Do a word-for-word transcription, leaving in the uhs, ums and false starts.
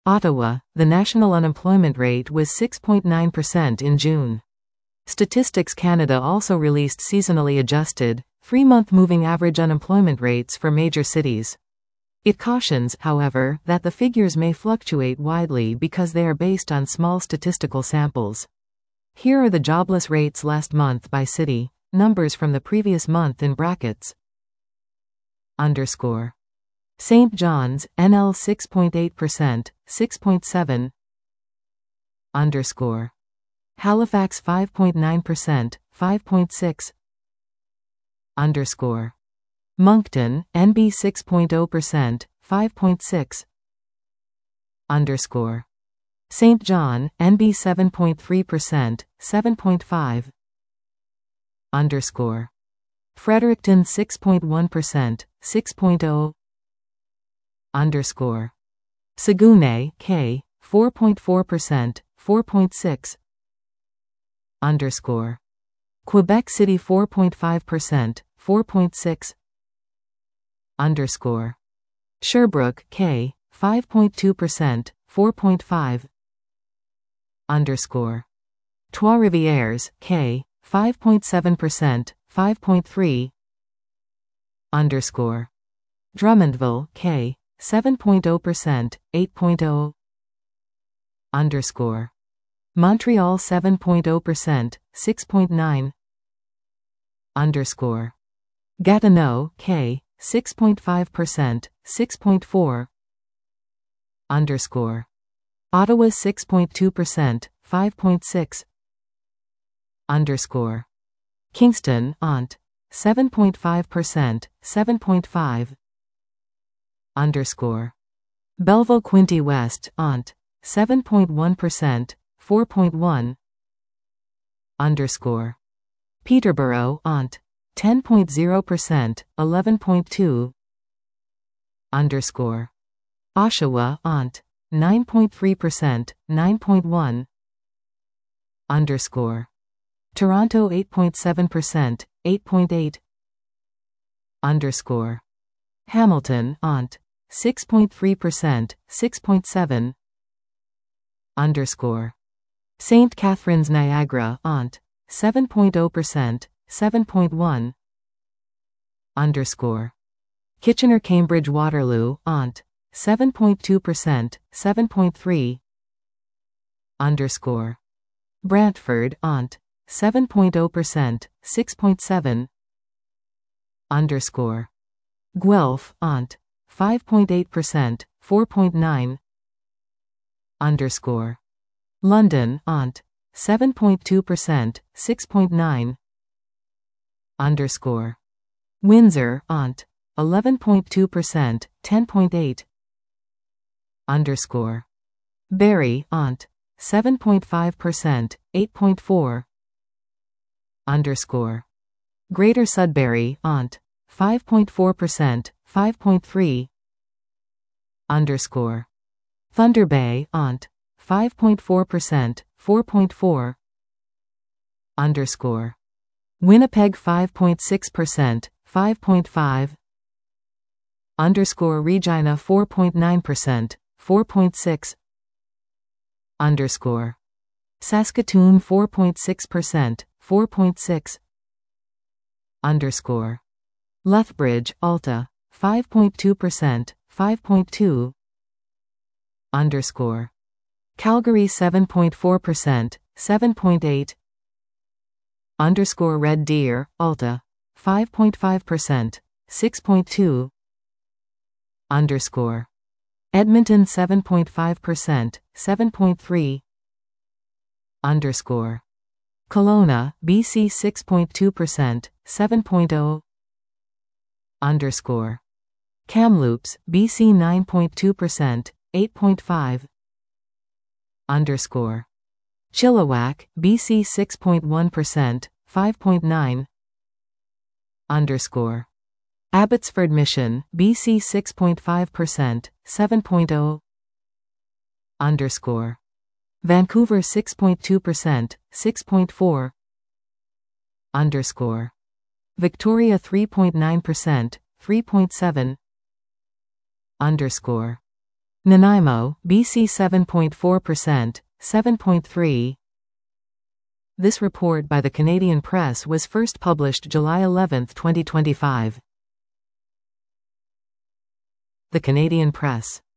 Ottawa, the national unemployment rate was six point nine percent in June. Statistics Canada also released seasonally adjusted, three-month moving average unemployment rates for major cities. It cautions, however, that the figures may fluctuate widely because they are based on small statistical samples. Here are the jobless rates last month by city, numbers from the previous month in brackets. Underscore. Saint John's, N L six point eight percent, six point seven. Underscore. Halifax five point nine percent, five point six. Underscore. Moncton, N B six point zero percent, five point six. Underscore. Saint John, N B seven point three percent, seven point five. Underscore. Fredericton six point one percent, six point zero. Underscore. Saguenay, K, four point four percent, four point six. Underscore. Quebec City four point five percent, four point six. Underscore. Sherbrooke, K, five point two percent, four point five. Underscore. Trois-Rivières, K, five point seven percent, five point three. Underscore. Drummondville, K, seven point zero percent, eight point zero. Underscore. Montreal seven point zero percent, six point nine. Underscore. Gatineau, K, six point five percent, six point four. Underscore. Ottawa six point two percent, five point six. Underscore. Kingston, Ont, seven point five percent, seven point five. Underscore. Belleville Quinte West, Ont, seven point one percent, four point one. Underscore. Peterborough, Ont, ten point zero percent, eleven point two. Underscore. Oshawa, Ont, nine point three percent, nine point one. Underscore. Toronto eight point seven percent, eight point eight. Underscore. Hamilton, Ont, six point three percent, six point seven. Underscore. Saint Catharines Niagara, Ont, seven point zero percent, seven point one. Underscore. Kitchener Cambridge Waterloo, Ont, seven point two percent, seven point three. Underscore. Brantford, Ont, seven point zero percent, six point seven. Underscore. Guelph, Ont, five point eight percent, four point nine. Underscore. London, Ont, seven point two percent, six point nine. Underscore. Windsor, Ont, eleven point two percent, ten point eight. Underscore. Barrie, Ont, seven point five percent, eight point four. Underscore. Greater Sudbury, Ont, five point four percent, five point three. Underscore. Thunder Bay, Ont, five point four percent, four point four. Underscore. Winnipeg five point six percent, five point five. Underscore. Regina four point nine percent, four point six. Underscore. Saskatoon four point six percent, four point six. Underscore. Lethbridge, Alta, five point two percent, five point two. Underscore. Calgary seven point four percent, seven point eight. Underscore. Red Deer, Alta, five point five percent, six point two. Underscore. Edmonton seven point five percent, seven point three. Underscore. Kelowna, B C six point two percent, seven point zero. Underscore. Kamloops, B C nine point two percent, eight point five. Underscore. Chilliwack, B C six point one percent, five point nine. Underscore. Abbotsford Mission, B C six point five percent, seven point zero. Underscore. Vancouver six point two percent, six point four. Underscore. Victoria three point nine percent, three point seven. Underscore. Nanaimo, B C seven point four percent, seven point three. This report by the Canadian Press was first published July eleventh, twenty twenty-five. The Canadian Press.